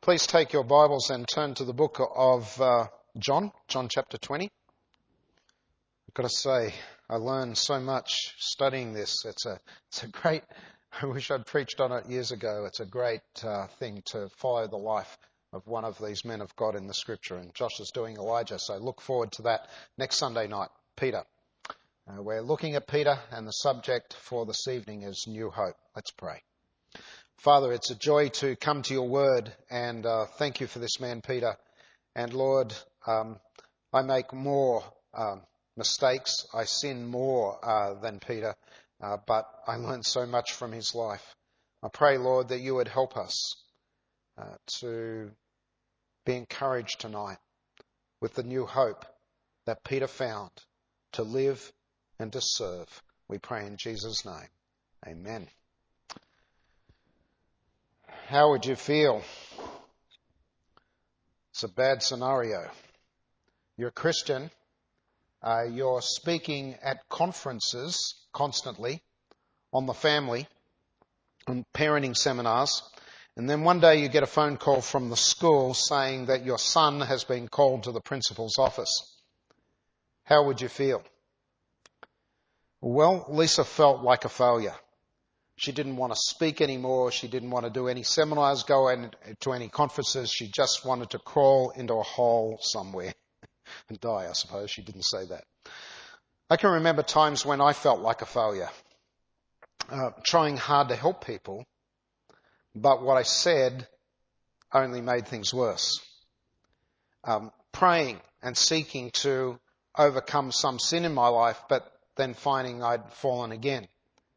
Please take your Bibles and turn to the book of John chapter 20. I've got to say, I learned so much studying this. It's a great, I wish I'd preached on it years ago. It's a great thing to follow the life of one of these men of God in the Scripture. And Josh is doing Elijah, so look forward to that next Sunday night. Peter. We're looking at Peter, and the subject for this evening is New Hope. Let's pray. Father, it's a joy to come to your word, and thank you for this man, Peter. And Lord, I make more mistakes. I sin more than Peter, but I learned so much from his life. I pray, Lord, that you would help us to be encouraged tonight with the new hope that Peter found to live and to serve. We pray in Jesus' name. Amen. How would you feel? It's a bad scenario. You're a Christian. You're speaking at conferences constantly on the family, on parenting seminars. And then one day you get a phone call from the school saying that your son has been called to the principal's office. How would you feel? Well, Lisa felt like a failure. She didn't want to speak anymore. She didn't want to do any seminars, go to any conferences. She just wanted to crawl into a hole somewhere and die, I suppose. She didn't say that. I can remember times when I felt like a failure, trying hard to help people, but what I said only made things worse. Praying and seeking to overcome some sin in my life, but then finding I'd fallen again.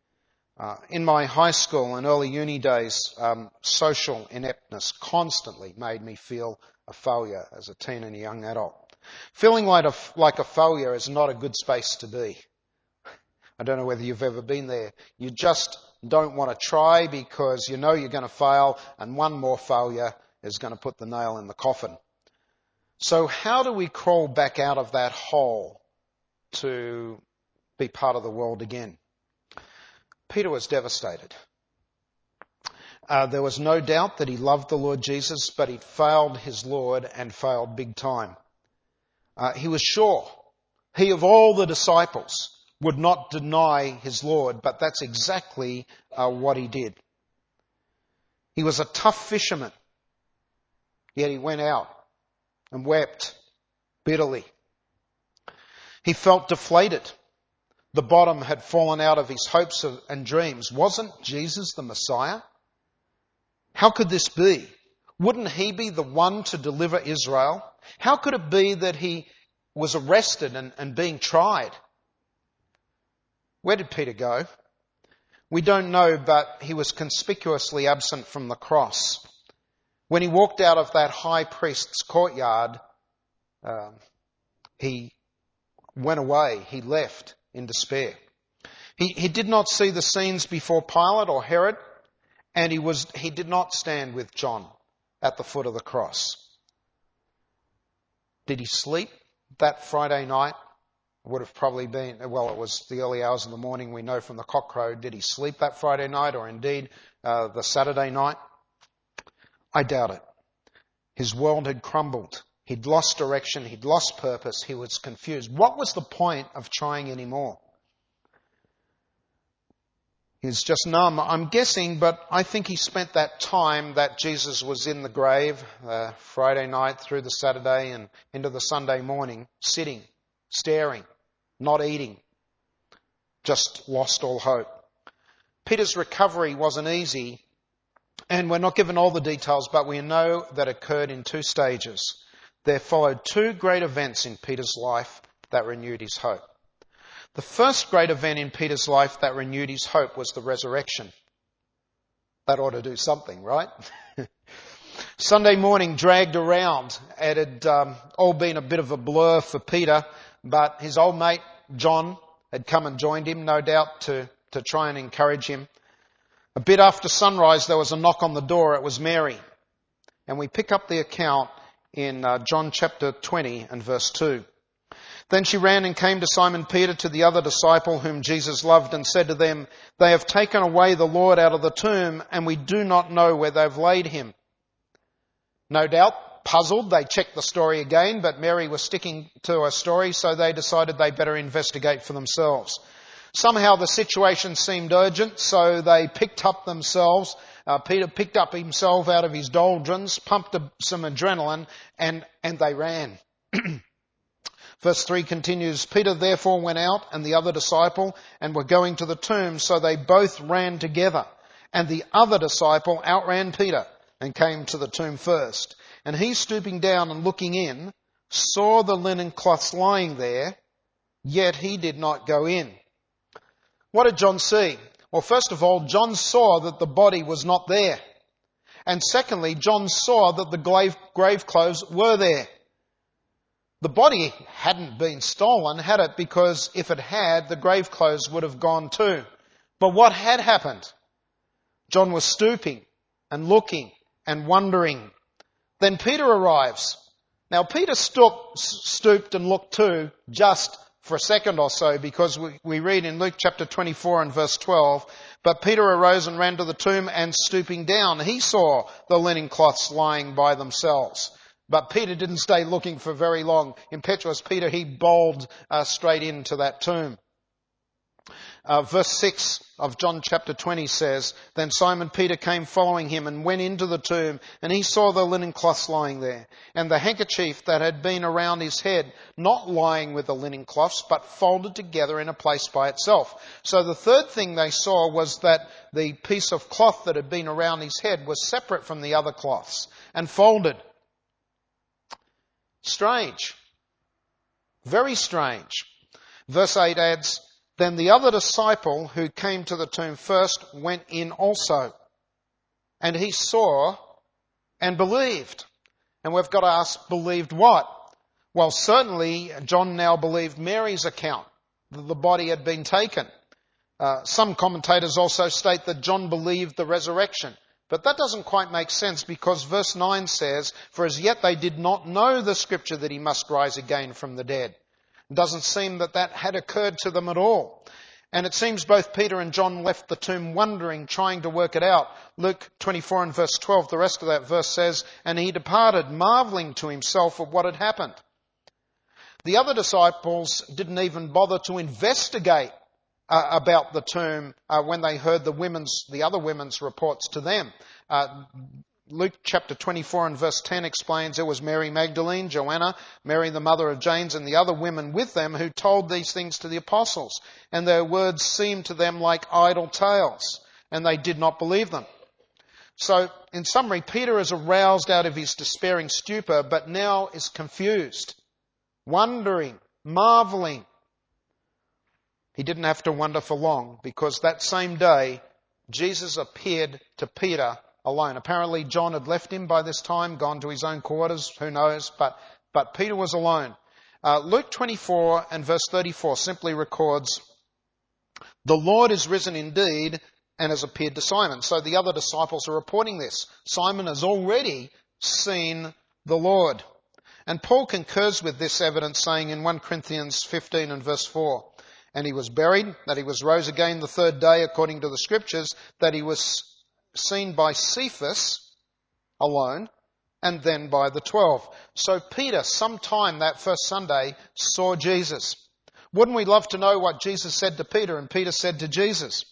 In my high school and early uni days, social ineptness constantly made me feel a failure as a teen and a young adult. Feeling like a failure is not a good space to be. I don't know whether you've ever been there. You just don't want to try because you know you're going to fail, and one more failure is going to put the nail in the coffin. So how do we crawl back out of that hole to be part of the world again? Peter was devastated. There was no doubt that he loved the Lord Jesus, but he failed his Lord and failed big time. He was sure he of all the disciples would not deny his Lord, but that's exactly what he did. He was a tough fisherman, yet he went out and wept bitterly. He felt deflated. The bottom had fallen out of his hopes and dreams. Wasn't Jesus the Messiah? How could this be? Wouldn't he be the one to deliver Israel? How could it be that he was arrested and being tried? Where did Peter go? We don't know, but he was conspicuously absent from the cross. When he walked out of that high priest's courtyard, he went away. He left in despair. He did not see the scenes before Pilate or Herod, and he did not stand with John at the foot of the cross. Did he sleep that Friday night? It would have probably been, well, it was the early hours of the morning, we know from the cock crow. Did he sleep that Friday night or indeed the Saturday night? I doubt it. His world had crumbled. He'd lost direction. He'd lost purpose. He was confused. What was the point of trying anymore? He was just numb, I'm guessing, but I think he spent that time that Jesus was in the grave, Friday night through the Saturday and into the Sunday morning, sitting, staring, not eating, just lost all hope. Peter's recovery wasn't easy, and we're not given all the details, but we know that it occurred in two stages. There followed two great events in Peter's life that renewed his hope. The first great event in Peter's life that renewed his hope was the resurrection. That ought to do something, right? Sunday morning dragged around. It had all been a bit of a blur for Peter, but his old mate John had come and joined him, no doubt, to try and encourage him. A bit after sunrise, there was a knock on the door. It was Mary. And we pick up the account in John chapter 20 and verse 2. Then she ran and came to Simon Peter, to the other disciple whom Jesus loved, and said to them, "They have taken away the Lord out of the tomb, and we do not know where they've laid him." No doubt, puzzled, they checked the story again, but Mary was sticking to her story, so they decided they better investigate for themselves. Somehow the situation seemed urgent, so they picked up themselves. Peter picked up himself out of his doldrums, pumped some adrenaline, and they ran. Verse 3 continues, Peter therefore went out and the other disciple and were going to the tomb, so they both ran together. And the other disciple outran Peter and came to the tomb first. And he, stooping down and looking in, saw the linen cloths lying there, yet he did not go in. What did John see? Well, first of all, John saw that the body was not there. And secondly, John saw that the grave clothes were there. The body hadn't been stolen, had it? Because if it had, the grave clothes would have gone too. But what had happened? John was stooping and looking and wondering. Then Peter arrives. Now Peter stooped and looked too, just for a second or so, because we read in Luke chapter 24 and verse 12, but Peter arose and ran to the tomb, and stooping down, he saw the linen cloths lying by themselves. But Peter didn't stay looking for very long. Impetuous Peter, he bowled straight into that tomb. Verse 6 of John chapter 20 says, Then Simon Peter came following him and went into the tomb, and he saw the linen cloths lying there, and the handkerchief that had been around his head, not lying with the linen cloths, but folded together in a place by itself. So the third thing they saw was that the piece of cloth that had been around his head was separate from the other cloths and folded. Strange. Very strange. Verse 8 adds, Then the other disciple who came to the tomb first went in also. And he saw and believed. And we've got to ask, believed what? Well, certainly John now believed Mary's account, that the body had been taken. Some commentators also state that John believed the resurrection. But that doesn't quite make sense, because verse 9 says, For as yet they did not know the scripture that he must rise again from the dead. It doesn't seem that had occurred to them at all. And it seems both Peter and John left the tomb wondering, trying to work it out. Luke 24 and verse 12, the rest of that verse says, And he departed, marvelling to himself at what had happened. The other disciples didn't even bother to investigate about the tomb when they heard the other women's reports to them. Luke chapter 24 and verse 10 explains it was Mary Magdalene, Joanna, Mary the mother of James, and the other women with them who told these things to the apostles. And their words seemed to them like idle tales, and they did not believe them. So, in summary, Peter is aroused out of his despairing stupor, but now is confused, wondering, marvelling. He didn't have to wonder for long, because that same day, Jesus appeared to Peter alone. Apparently John had left him by this time, gone to his own quarters, who knows, but Peter was alone. Luke 24 and verse 34 simply records, The Lord is risen indeed and has appeared to Simon. So the other disciples are reporting this. Simon has already seen the Lord. And Paul concurs with this evidence, saying in 1 Corinthians 15 and verse 4, And he was buried, that he was rose again the third day according to the scriptures, that he was seen by Cephas alone, and then by the 12. So Peter, sometime that first Sunday, saw Jesus. Wouldn't we love to know what Jesus said to Peter and Peter said to Jesus?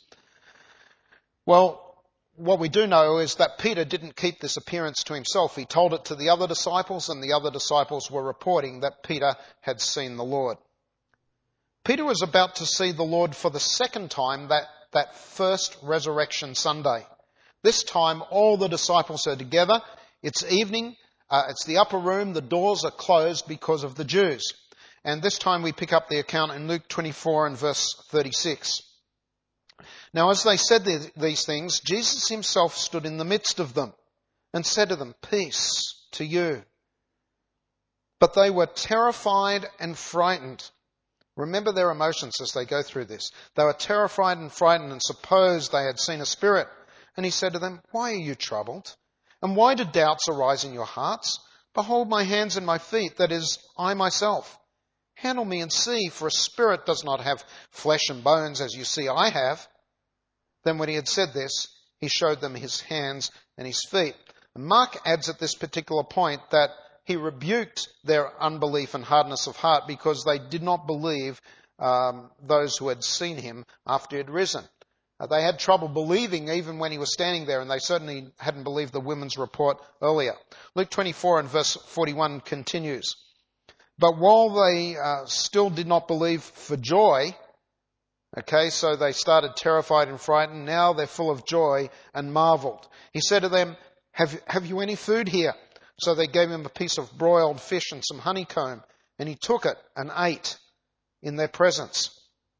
Well, what we do know is that Peter didn't keep this appearance to himself. He told it to the other disciples, and the other disciples were reporting that Peter had seen the Lord. Peter was about to see the Lord for the second time that first resurrection Sunday. This time all the disciples are together. It's evening. It's the upper room. The doors are closed because of the Jews. And this time we pick up the account in Luke 24 and verse 36. Now as they said these things, Jesus himself stood in the midst of them and said to them, Peace to you. But they were terrified and frightened. Remember their emotions as they go through this. They were terrified and frightened and supposed they had seen a spirit. And he said to them, Why are you troubled? And why do doubts arise in your hearts? Behold my hands and my feet, that is, I myself. Handle me and see, for a spirit does not have flesh and bones as you see I have. Then when he had said this, he showed them his hands and his feet. And Mark adds at this particular point that he rebuked their unbelief and hardness of heart because they did not believe those who had seen him after he had risen. They had trouble believing even when he was standing there, and they certainly hadn't believed the women's report earlier. Luke 24 and verse 41 continues. But while they still did not believe for joy, okay, so they started terrified and frightened, now they're full of joy and marveled. He said to them, have you any food here? So they gave him a piece of broiled fish and some honeycomb, and he took it and ate in their presence.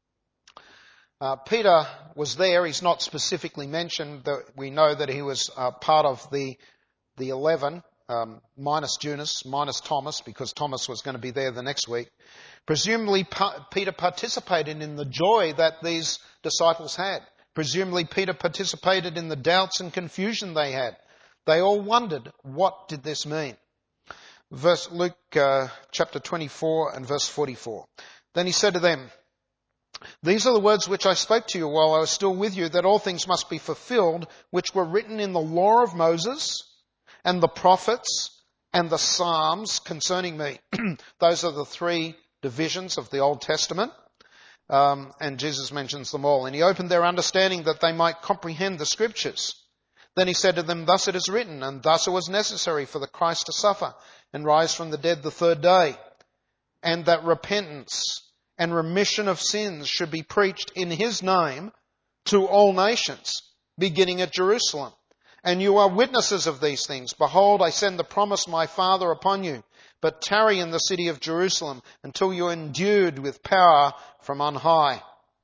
Peter was there. He's not specifically mentioned. We know that he was part of the 11, minus Judas, minus Thomas, because Thomas was going to be there the next week. Presumably, Peter participated in the joy that these disciples had. Presumably, Peter participated in the doubts and confusion they had. They all wondered, what did this mean? Luke chapter 24 and verse 44. Then he said to them, these are the words which I spoke to you while I was still with you, that all things must be fulfilled, which were written in the law of Moses and the prophets and the Psalms concerning me. Those are the three divisions of the Old Testament, and Jesus mentions them all. And he opened their understanding that they might comprehend the Scriptures. Then he said to them, thus it is written, and thus it was necessary for the Christ to suffer and rise from the dead the third day, and that repentance and remission of sins should be preached in his name to all nations, beginning at Jerusalem. And you are witnesses of these things. Behold, I send the promise of my Father upon you, but tarry in the city of Jerusalem until you are endued with power from on high.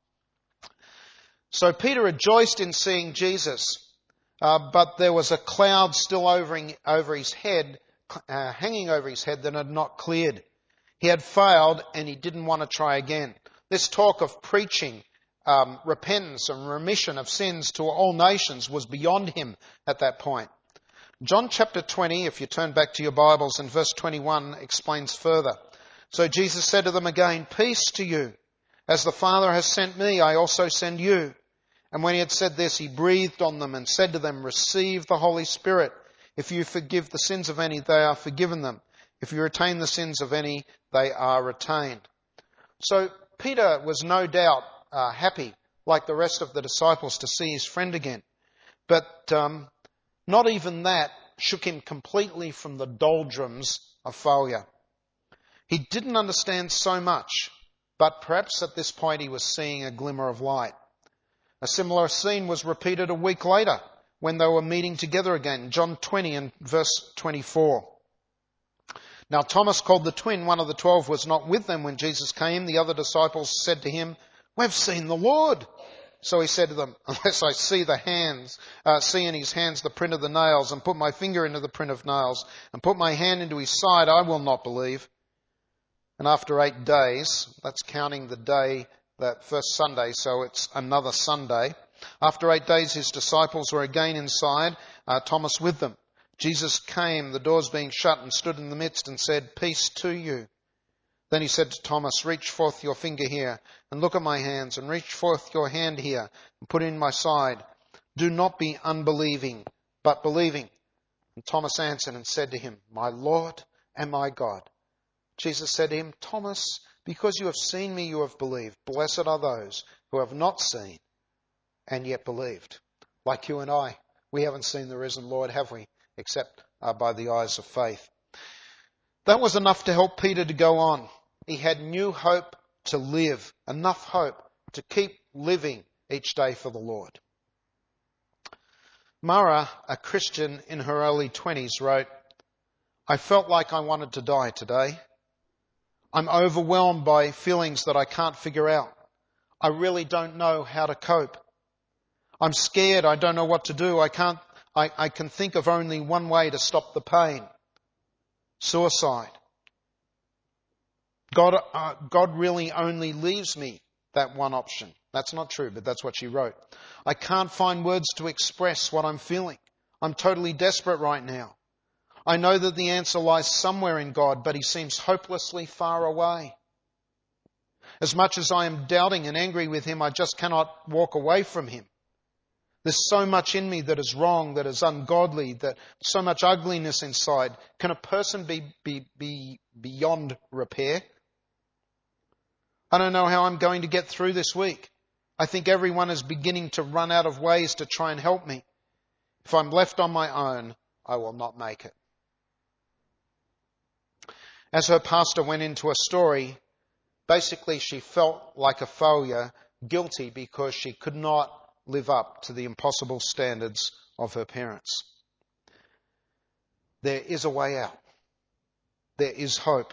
So Peter rejoiced in seeing Jesus, but there was a cloud still over his head, hanging over his head that had not cleared. He had failed and he didn't want to try again. This talk of preaching repentance and remission of sins to all nations was beyond him at that point. John chapter 20, if you turn back to your Bibles, and verse 21 explains further. So Jesus said to them again, peace to you. As the Father has sent me, I also send you. And when he had said this, he breathed on them and said to them, receive the Holy Spirit. If you forgive the sins of any, they are forgiven them. If you retain the sins of any, they are retained. So Peter was no doubt happy, like the rest of the disciples, to see his friend again. But not even that shook him completely from the doldrums of failure. He didn't understand so much, but perhaps at this point he was seeing a glimmer of light. A similar scene was repeated a week later when they were meeting together again. John 20 and verse 24. Now Thomas, called the twin, one of the 12, was not with them when Jesus came. The other disciples said to him, we've seen the Lord. So he said to them, unless I see in his hands the print of the nails, and put my finger into the print of nails, and put my hand into his side, I will not believe. And after 8 days, that's counting the day, that first Sunday, so it's another Sunday. After 8 days, his disciples were again inside, Thomas with them. Jesus came, the doors being shut, and stood in the midst and said, peace to you. Then he said to Thomas, reach forth your finger here and look at my hands, and reach forth your hand here and put it in my side. Do not be unbelieving, but believing. And Thomas answered and said to him, my Lord and my God. Jesus said to him, Thomas, because you have seen me, you have believed. Blessed are those who have not seen and yet believed. Like you and I, we haven't seen the risen Lord, have we? Except by the eyes of faith. That was enough to help Peter to go on. He had new hope to live, enough hope to keep living each day for the Lord. Mara, a Christian in her early 20s, wrote, I felt like I wanted to die today. I'm overwhelmed by feelings that I can't figure out. I really don't know how to cope. I'm scared. I don't know what to do. I can think of only one way to stop the pain. Suicide. God really only leaves me that one option. That's not true, but that's what she wrote. I can't find words to express what I'm feeling. I'm totally desperate right now. I know that the answer lies somewhere in God, but he seems hopelessly far away. As much as I am doubting and angry with him, I just cannot walk away from him. There's so much in me that is wrong, that is ungodly, that so much ugliness inside. Can a person be beyond repair? I don't know how I'm going to get through this week. I think everyone is beginning to run out of ways to try and help me. If I'm left on my own, I will not make it. As her pastor went into a story, basically she felt like a failure, guilty because she could not live up to the impossible standards of her parents. There is a way out. There is hope.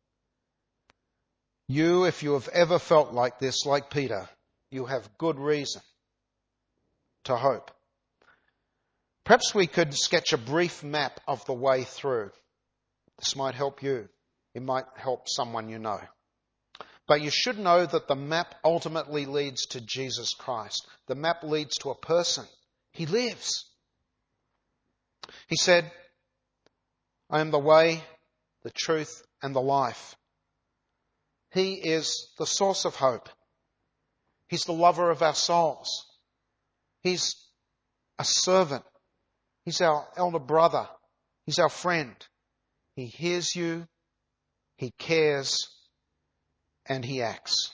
You, if you have ever felt like this, like Peter, you have good reason to hope. Perhaps we could sketch a brief map of the way through. This might help you. It might help someone you know. But you should know that the map ultimately leads to Jesus Christ. The map leads to a person. He lives. He said, I am the way, the truth, and the life. He is the source of hope. He's the lover of our souls. He's a servant. He's our elder brother. He's our friend. He hears you. He cares. And He acts.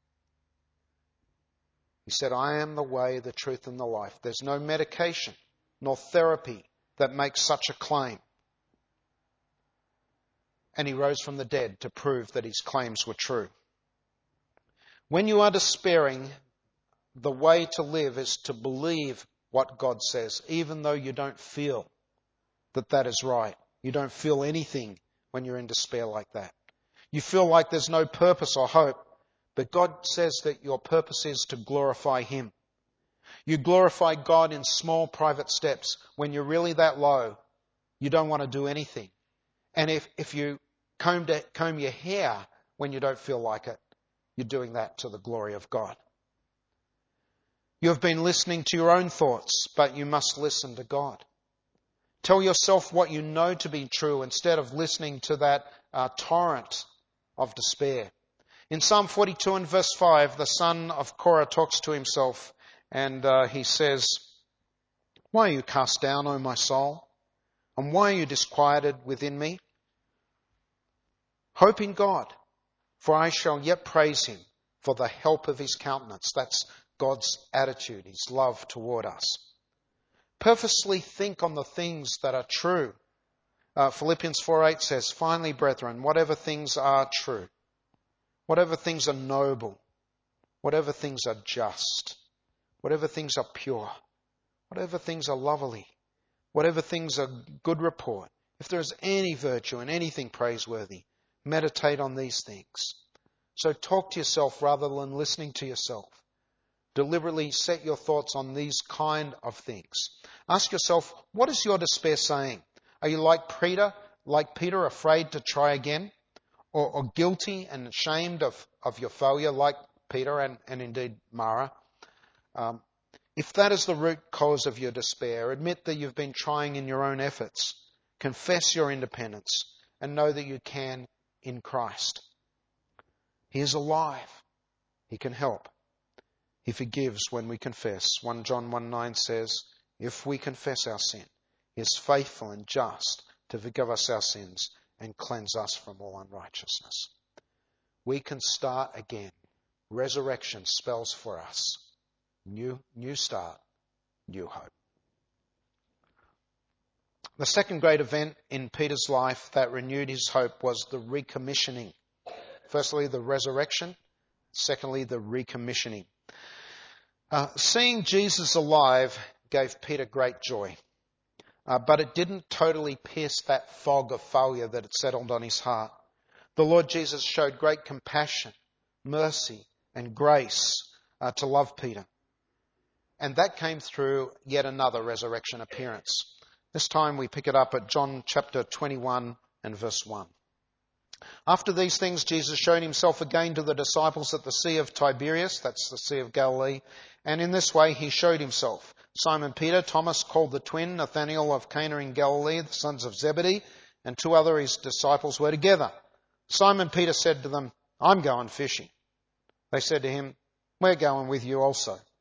He said, I am the way, the truth, and the life. There's no medication nor therapy that makes such a claim. And He rose from the dead to prove that His claims were true. When you are despairing, the way to live is to believe what God says, even though you don't feel that that is right. You don't feel anything when you're in despair like that. You feel like there's no purpose or hope, but God says that your purpose is to glorify Him. You glorify God in small private steps. When you're really that low, you don't want to do anything. And if you comb your hair when you don't feel like it, you're doing that to the glory of God. You have been listening to your own thoughts, but you must listen to God. Tell yourself what you know to be true instead of listening to that torrent of despair. In Psalm 42 and verse 5, the son of Korah talks to himself and he says, why are you cast down, O my soul? And why are you disquieted within me? Hope in God, for I shall yet praise Him for the help of His countenance. That's God's attitude, His love toward us. Purposely think on the things that are true. Philippians 4:8 says, finally, brethren, whatever things are true, whatever things are noble, whatever things are just, whatever things are pure, whatever things are lovely, whatever things are good report, if there is any virtue and anything praiseworthy, meditate on these things. So talk to yourself rather than listening to yourself. Deliberately set your thoughts on these kind of things. Ask yourself, what is your despair saying? Are you like Peter, afraid to try again? Or guilty and ashamed of your failure, like Peter and indeed Mara? If that is the root cause of your despair, admit that you've been trying in your own efforts. Confess your independence and know that you can in Christ. He is alive. He can help. He forgives when we confess. 1 John 1:9 says, if we confess our sin, He is faithful and just to forgive us our sins and cleanse us from all unrighteousness. We can start again. Resurrection spells for us new start, new hope. The second great event in Peter's life that renewed his hope was the recommissioning. Firstly, the resurrection. Secondly, the recommissioning. Seeing Jesus alive gave Peter great joy. But it didn't totally pierce that fog of failure that had settled on his heart. The Lord Jesus showed great compassion, mercy, and grace to love Peter. And that came through yet another resurrection appearance. This time we pick it up at John chapter 21 and verse 1. After these things, Jesus showed Himself again to the disciples at the Sea of Tiberias, that's the Sea of Galilee, and in this way He showed Himself. Simon Peter, Thomas called the twin, Nathanael of Cana in Galilee, the sons of Zebedee, and two other His disciples were together. Simon Peter said to them, I'm going fishing. They said to Him, we're going with you also.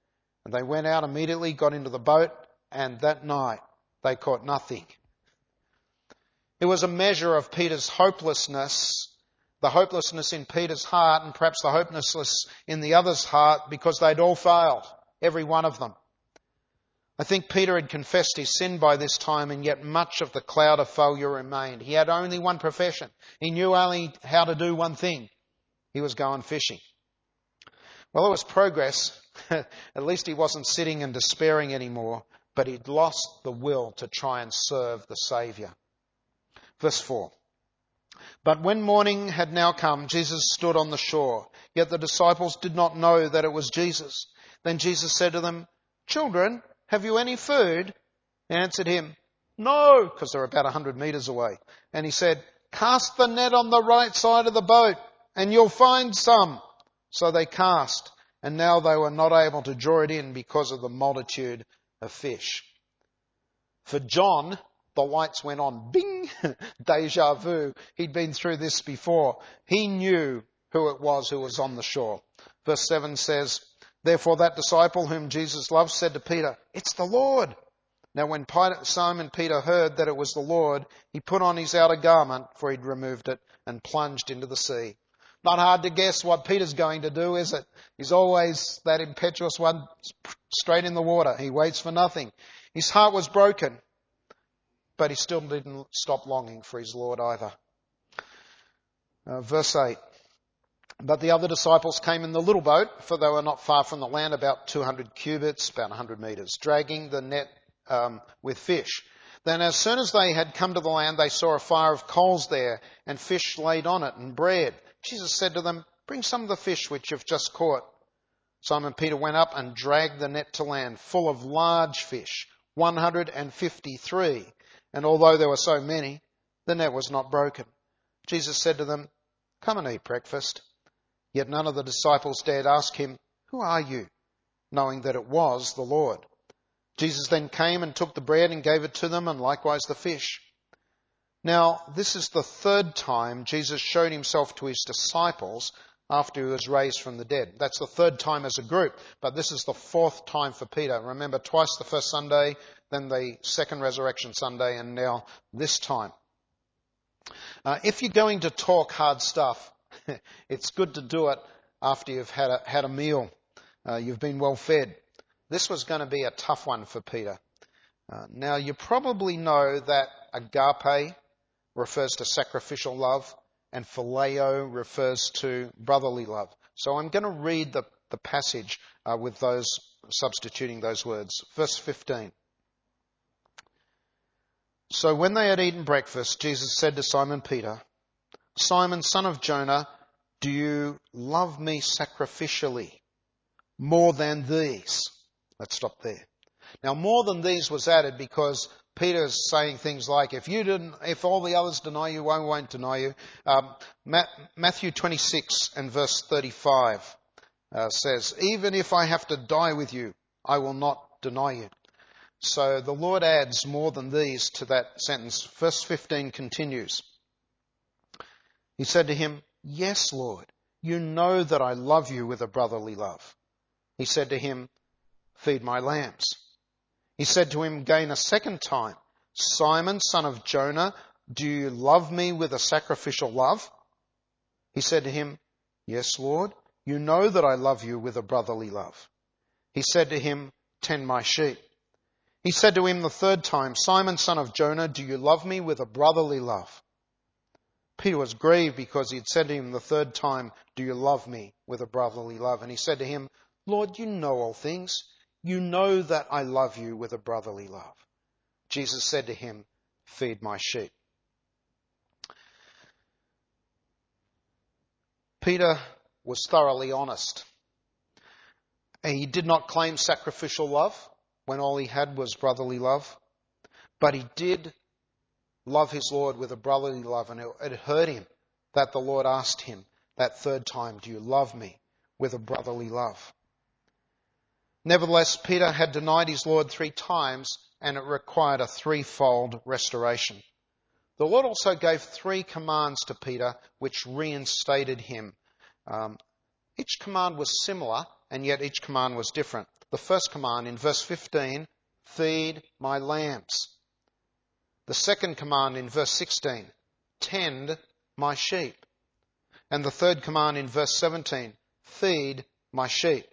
And they went out immediately, got into the boat, and that night they caught nothing. It was a measure of Peter's hopelessness, the hopelessness in Peter's heart, and perhaps the hopelessness in the other's heart, because they'd all failed, every one of them. I think Peter had confessed his sin by this time, and yet much of the cloud of failure remained. He had only one profession. He knew only how to do one thing. He was going fishing. Well, it was progress. At least he wasn't sitting and despairing anymore, but he'd lost the will to try and serve the Saviour. Verse 4. But when morning had now come, Jesus stood on the shore. Yet the disciples did not know that it was Jesus. Then Jesus said to them, "Children, have you any food?" They answered him, "No," because they're about 100 metres away. And he said, "Cast the net on the right side of the boat, and you'll find some." So they cast, and now they were not able to draw it in because of the multitude of fish. For John, the lights went on. Bing! Deja vu. He'd been through this before. He knew who it was who was on the shore. Verse 7 says, "Therefore that disciple whom Jesus loved said to Peter, 'It's the Lord.' Now when Simon Peter heard that it was the Lord, he put on his outer garment, for he'd removed it, and plunged into the sea." Not hard to guess what Peter's going to do, is it? He's always that impetuous one, straight in the water. He waits for nothing. His heart was broken, but he still didn't stop longing for his Lord either. Verse 8. But the other disciples came in the little boat, for they were not far from the land, about 200 cubits, about 100 metres, dragging the net with fish. Then as soon as they had come to the land, they saw a fire of coals there, and fish laid on it, and bread. Jesus said to them, "Bring some of the fish which you've just caught." Simon Peter went up and dragged the net to land, full of large fish, 153. And although there were so many, the net was not broken. Jesus said to them, "Come and eat breakfast." Yet none of the disciples dared ask him, "Who are you?" knowing that it was the Lord. Jesus then came and took the bread and gave it to them, and likewise the fish. Now, this is the third time Jesus showed himself to his disciples after he was raised from the dead. That's the third time as a group, but this is the fourth time for Peter. Remember, twice the first Sunday, then the second resurrection Sunday, and now this time. If you're going to talk hard stuff, it's good to do it after you've had a meal. You've been well fed. This was going to be a tough one for Peter. Now, you probably know that agape refers to sacrificial love, and phileo refers to brotherly love. So I'm going to read the passage with those substituting those words. Verse 15. So when they had eaten breakfast, Jesus said to Simon Peter, "Simon, son of Jonah, do you love me sacrificially more than these?" Let's stop there. Now, more than these was added because Peter's saying things like, if all the others deny you, I won't deny you. Matthew 26 and verse 35 says, "Even if I have to die with you, I will not deny you." So the Lord adds more than these to that sentence. Verse 15 continues. He said to him, "Yes, Lord, you know that I love you with a brotherly love." He said to him, "Feed my lambs." He said to him again a second time, "Simon, son of Jonah, do you love me with a sacrificial love?" He said to him, "Yes, Lord, you know that I love you with a brotherly love." He said to him, "Tend my sheep." He said to him the third time, "Simon, son of Jonah, do you love me with a brotherly love?" Peter was grieved because he had said to him the third time, "Do you love me with a brotherly love?" And he said to him, "Lord, you know all things. You know that I love you with a brotherly love." Jesus said to him, "Feed my sheep." Peter was thoroughly honest. He did not claim sacrificial love when all he had was brotherly love, but he did love his Lord with a brotherly love, and it hurt him that the Lord asked him that third time, "Do you love me with a brotherly love?" Nevertheless, Peter had denied his Lord 3 times, and it required a 3-fold restoration. The Lord also gave 3 commands to Peter, which reinstated him. Each command was similar, and yet each command was different. The first command in verse 15, feed my lambs. The second command in verse 16, tend my sheep. And the third command in verse 17, feed my sheep.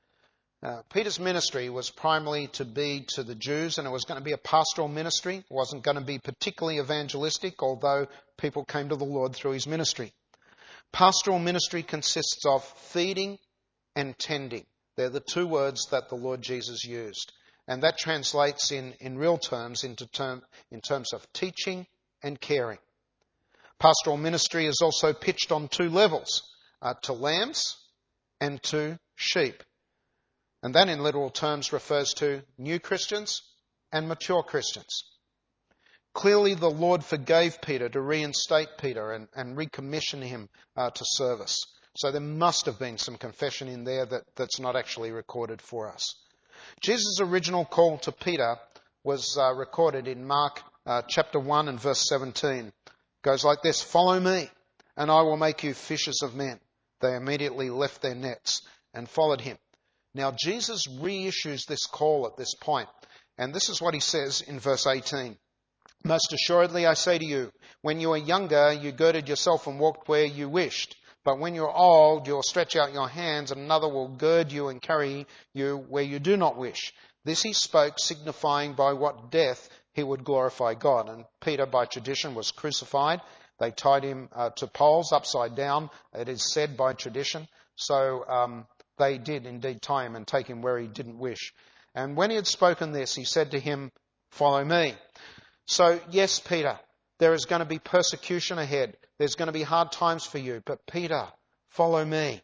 Peter's ministry was primarily to be to the Jews, and it was going to be a pastoral ministry. It wasn't going to be particularly evangelistic, although people came to the Lord through his ministry. Pastoral ministry consists of feeding and tending. They're the two words that the Lord Jesus used. And that translates in real terms in terms of teaching and caring. Pastoral ministry is also pitched on two levels, to lambs and to sheep. And that in literal terms refers to new Christians and mature Christians. Clearly the Lord forgave Peter to reinstate Peter and recommission him to service. So there must have been some confession in there that's not actually recorded for us. Jesus' original call to Peter was recorded in Mark chapter 1 and verse 17. It goes like this, follow me and I will make you fishers of men. They immediately left their nets and followed him. Now Jesus reissues this call at this point, and this is what he says in verse 18. Most assuredly I say to you, when you were younger you girded yourself and walked where you wished. But when you're old, you'll stretch out your hands, and another will gird you and carry you where you do not wish. This he spoke, signifying by what death he would glorify God. And Peter, by tradition, was crucified. They tied him to poles upside down, it is said by tradition. So they did indeed tie him and take him where he didn't wish. And when he had spoken this, he said to him, follow me. So yes, Peter, there is going to be persecution ahead. There's going to be hard times for you. But Peter, follow me.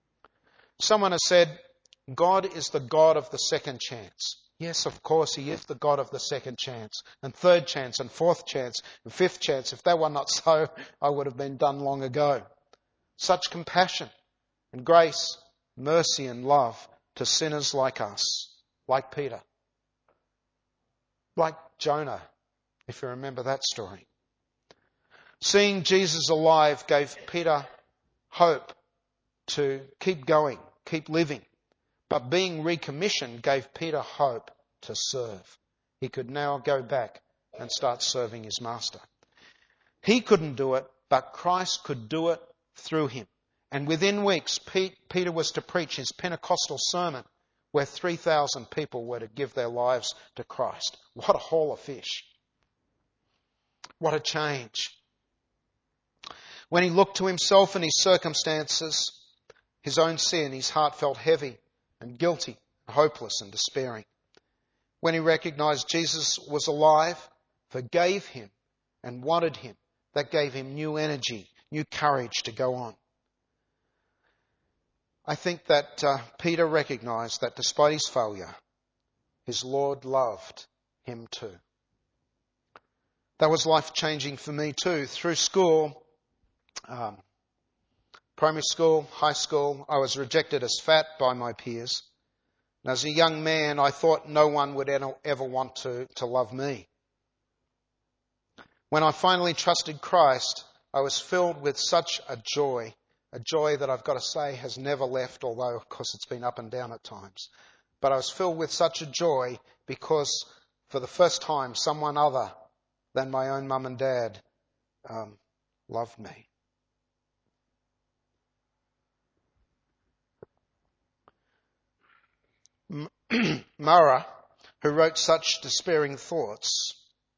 Someone has said, God is the God of the second chance. Yes, of course, he is the God of the second chance, and third chance, and fourth chance, and fifth chance. If that were not so, I would have been done long ago. Such compassion and grace, mercy and love to sinners like us, like Peter, like Jonah, if you remember that story. Seeing Jesus alive gave Peter hope to keep going, keep living. But being recommissioned gave Peter hope to serve. He could now go back and start serving his master. He couldn't do it, but Christ could do it through him. And within weeks, Peter was to preach his Pentecostal sermon where 3,000 people were to give their lives to Christ. What a haul of fish. What a change. When he looked to himself and his circumstances, his own sin, his heart felt heavy and guilty, hopeless and despairing. When he recognized Jesus was alive, forgave him and wanted him, that gave him new energy, new courage to go on. I think that Peter recognized that despite his failure, his Lord loved him too. That was life-changing for me too. Through school, primary school, high school, I was rejected as fat by my peers. And as a young man, I thought no one would ever want to love me. When I finally trusted Christ, I was filled with such a joy that I've got to say has never left, although of course it's been up and down at times. But I was filled with such a joy because for the first time someone other than my own mum and dad loved me. Mara, who wrote such despairing thoughts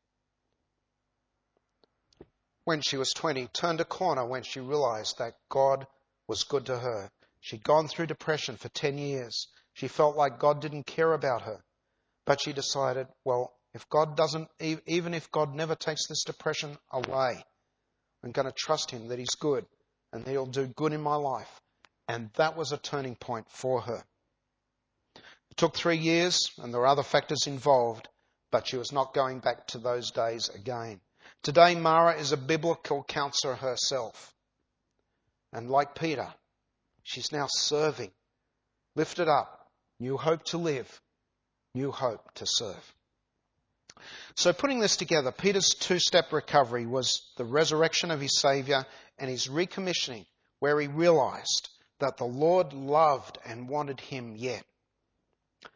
when she was 20, turned a corner when she realized that God was good to her. She'd gone through depression for 10 years. She felt like God didn't care about her. But she decided, well, if God doesn't, even if God never takes this depression away, I'm going to trust him that he's good and that he'll do good in my life. And that was a turning point for her. It took 3 years and there were other factors involved, but she was not going back to those days again. Today, Mara is a biblical counselor herself. And like Peter, she's now serving. Lifted up, new hope to live, new hope to serve. So putting this together, Peter's two-step recovery was the resurrection of his Saviour and his recommissioning, where he realised that the Lord loved and wanted him yet.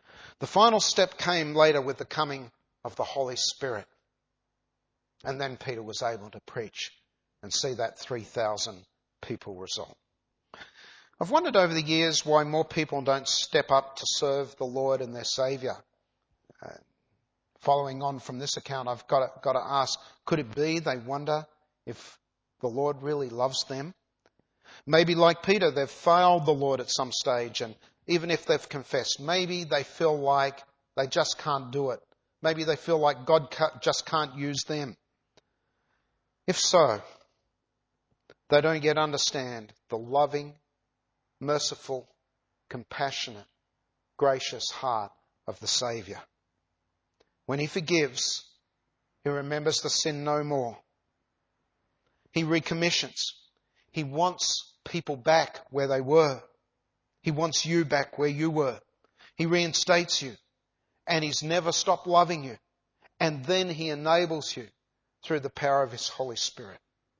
The final step came later with the coming of the Holy Spirit. And then Peter was able to preach and see that 3,000 people result. I've wondered over the years why more people don't step up to serve the Lord and their Saviour. Following on from this account, I've got to ask, could it be they wonder if the Lord really loves them? Maybe like Peter, they've failed the Lord at some stage, and even if they've confessed, maybe they feel like they just can't do it. Maybe they feel like God just can't use them. If so, they don't yet understand the loving, merciful, compassionate, gracious heart of the Saviour. When He forgives, He remembers the sin no more. He recommissions. He wants people back where they were. He wants you back where you were. He reinstates you. And He's never stopped loving you. And then He enables you through the power of His Holy Spirit.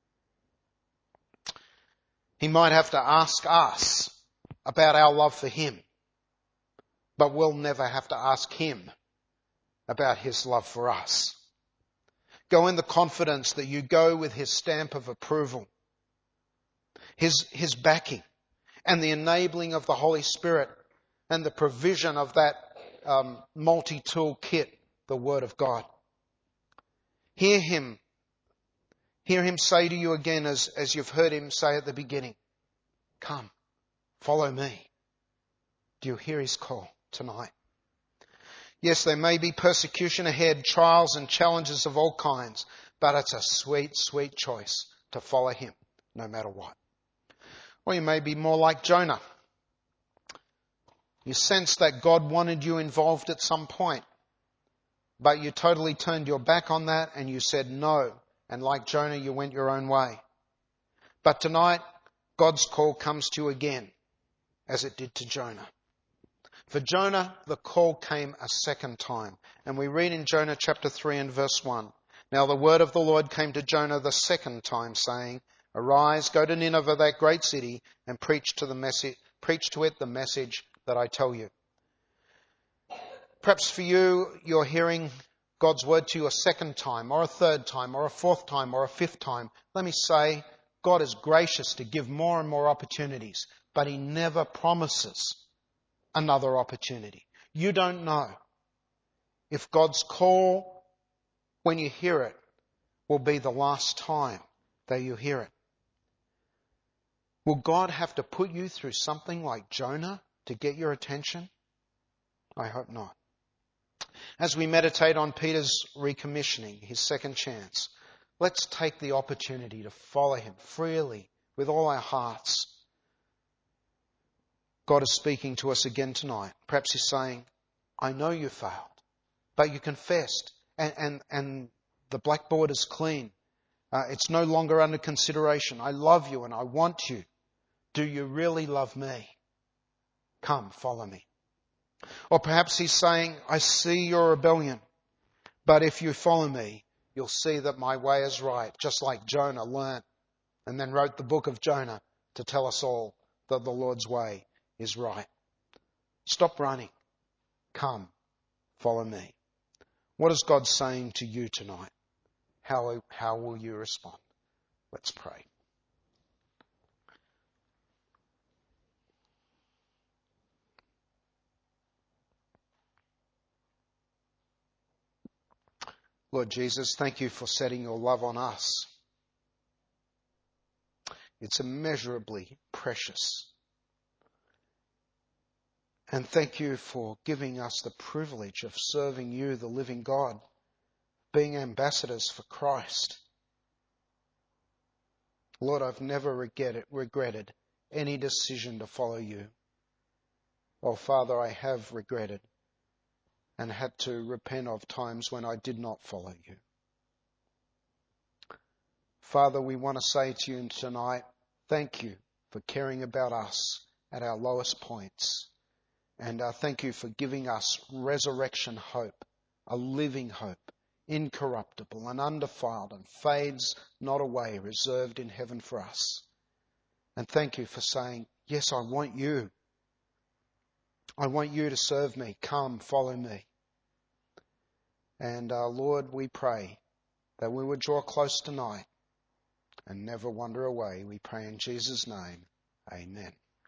He might have to ask us about our love for Him, but we'll never have to ask Him about His love for us. Go in the confidence that you go with His stamp of approval, His backing, and the enabling of the Holy Spirit, and the provision of that multi-tool kit, the Word of God. Hear Him say to you again, as you've heard Him say at the beginning, come, follow me. Do you hear His call tonight? Yes, there may be persecution ahead, trials and challenges of all kinds, but it's a sweet, sweet choice to follow Him no matter what. Or you may be more like Jonah. You sense that God wanted you involved at some point, but you totally turned your back on that and you said no. And like Jonah, you went your own way. But tonight, God's call comes to you again, as it did to Jonah. For Jonah, the call came a second time. And we read in Jonah chapter 3 and verse 1. Now the word of the Lord came to Jonah the second time, saying, Arise, go to Nineveh, that great city, and preach to it the message that I tell you. Perhaps for you, you're hearing God's word to you a second time, or a third time, or a fourth time, or a fifth time. Let me say, God is gracious to give more and more opportunities, but He never promises another opportunity. You don't know if God's call, when you hear it, will be the last time that you hear it. Will God have to put you through something like Jonah to get your attention? I hope not. As we meditate on Peter's recommissioning, his second chance, let's take the opportunity to follow Him freely with all our hearts. God is speaking to us again tonight. Perhaps He's saying, I know you failed, but you confessed, and the blackboard is clean. It's no longer under consideration. I love you and I want you. Do you really love me? Come, follow me. Or perhaps He's saying, I see your rebellion, but if you follow me, you'll see that my way is right, just like Jonah learnt and then wrote the book of Jonah to tell us all that the Lord's way is right. Stop running. Come, follow me. What is God saying to you tonight? How will you respond? Let's pray. Lord Jesus, thank you for setting your love on us. It's immeasurably precious. And thank you for giving us the privilege of serving you, the living God, being ambassadors for Christ. Lord, I've never regretted any decision to follow you. Oh, Father, I have regretted and had to repent of times when I did not follow you. Father, we want to say to you tonight, thank you for caring about us at our lowest points. And thank you for giving us resurrection hope, a living hope, incorruptible and undefiled and fades not away, reserved in heaven for us. And thank you for saying, yes, I want you. I want you to serve me. Come, follow me. And Lord, we pray that we would draw close tonight and never wander away. We pray in Jesus' name. Amen.